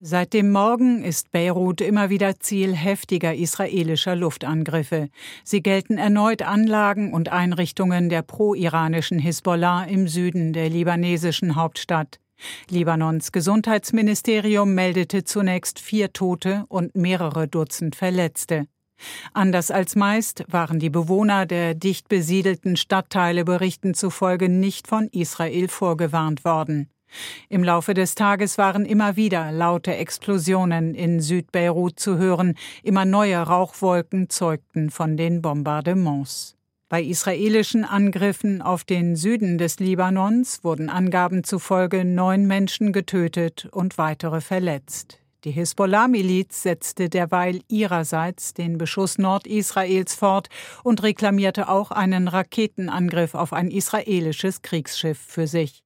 Seit dem Morgen ist Beirut immer wieder Ziel heftiger israelischer Luftangriffe. Sie gelten erneut Anlagen und Einrichtungen der pro-iranischen Hisbollah im Süden der libanesischen Hauptstadt. Libanons Gesundheitsministerium meldete zunächst 4 Tote und mehrere Dutzend Verletzte. Anders als meist waren die Bewohner der dicht besiedelten Stadtteile Berichten zufolge nicht von Israel vorgewarnt worden. Im Laufe des Tages waren immer wieder laute Explosionen in Südbeirut zu hören, immer neue Rauchwolken zeugten von den Bombardements. Bei israelischen Angriffen auf den Süden des Libanons wurden Angaben zufolge 9 Menschen getötet und weitere verletzt. Die Hisbollah-Miliz setzte derweil ihrerseits den Beschuss Nordisraels fort und reklamierte auch einen Raketenangriff auf ein israelisches Kriegsschiff für sich.